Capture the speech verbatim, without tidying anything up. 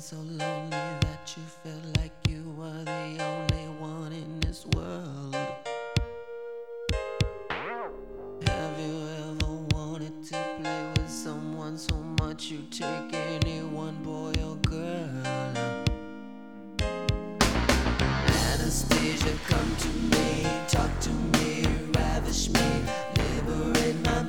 so lonely that you felt like you were the only one in this world? Have you ever wanted to play with someone so much you'd take anyone, boy or girl? Anastasia, come to me, talk to me, ravish me.